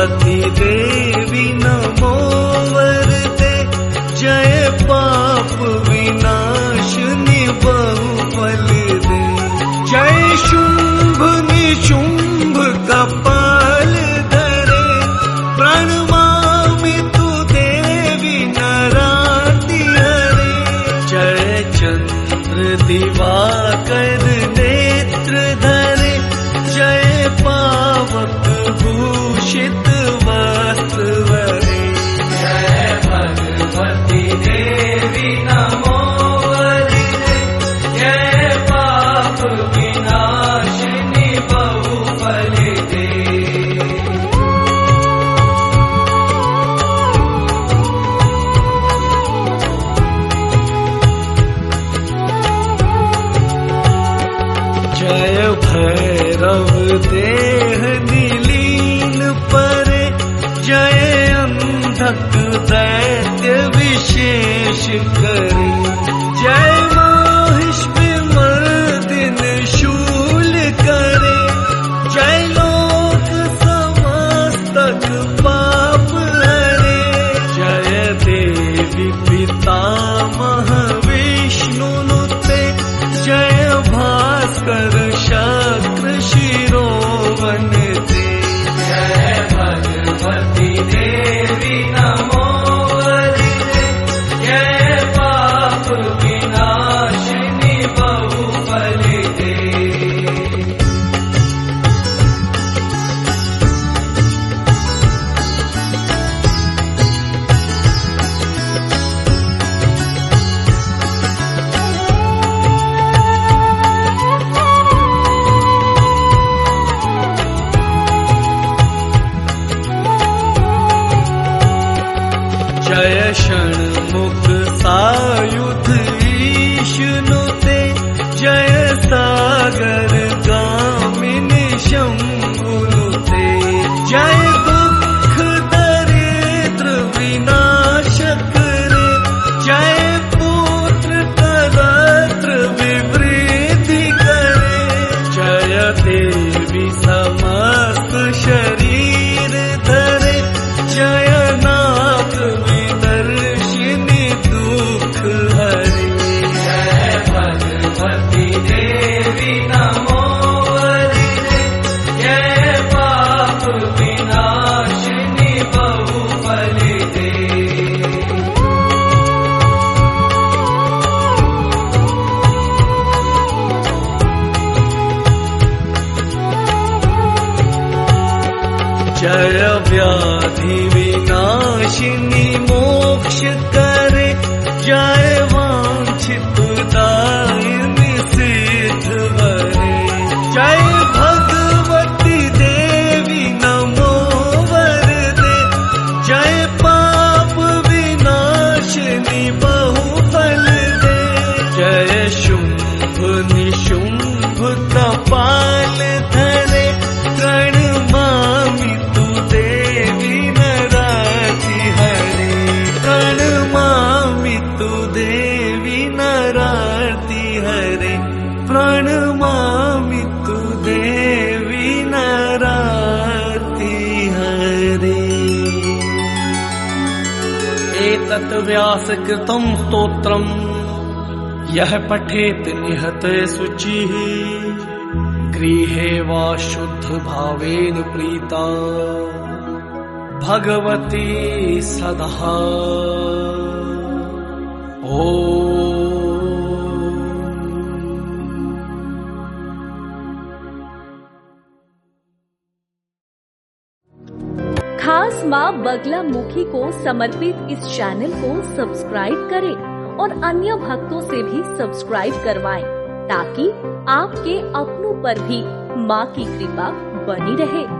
भगवती देवी नमो वरदे, जय पाप विनाशिनी बहुफल दे। जय शुंभ निशुंभ कपाल धरे, प्रणमामि तु देवी नरार्ति हरे। जय चंद्र दिवाकर नेत्र धरे, जय पावक भूषित वस्त्र वरे। जय भगवती देवी नमो वरदे, जय पाप विनाशिनी बहुफल दे। जय भैरव देह निलीन परे, जय अंधक दैत्य विशेष करे। जय महिष विमर्दिन शूल करे, जय लोक समस्तक पाप हरे। जय देवी पितामह विष्णु नुते, जय भास्कर शक्र शिरोवन दे। जय भगवती देवी नमो वरदे, जय पाप विनाशिनी बहुफल दे। जय षण्मुख सायुध ईश नुते, जय सागर गामिनी शंभु नुते। जय दुख दरिद्र विनाशक रे, जय पुत्र कलत्र विवृद्धि करे। जय देवी समस्त शरीर धरे, जय नाथ विदर्शिनी दुख हरे। जय भगवती देवी नमो वरदे, जय पाप विनाशिनी बहुफल दे। जय व्याधि विनाशिनी मोक्ष करे, जय वांछित दायिनी सिद्ध वरे। जय भगवती देवी नमो वरदे, जय पाप विनाशिनी बहुफल दे। जय शुंभ निशुंभ कपाल धरे, प्रणमामि तु देवी नरार्ति हरे। प्रणमामि तु देवी नरार्ति हरे, प्रणमामि तु देवी नरार्ति हरे। एतत् व्यासकृतं स्तोत्रम् यः पठेत् निहते शुचिः, गृहे वा शुद्ध भावेन प्रीता भगवती सदा। खास माँ बगलामुखी को समर्पित इस चैनल को सब्सक्राइब करें और अन्य भक्तों से भी सब्सक्राइब करवाएं, ताकि आपके अपनों पर भी माँ की कृपा बनी रहे।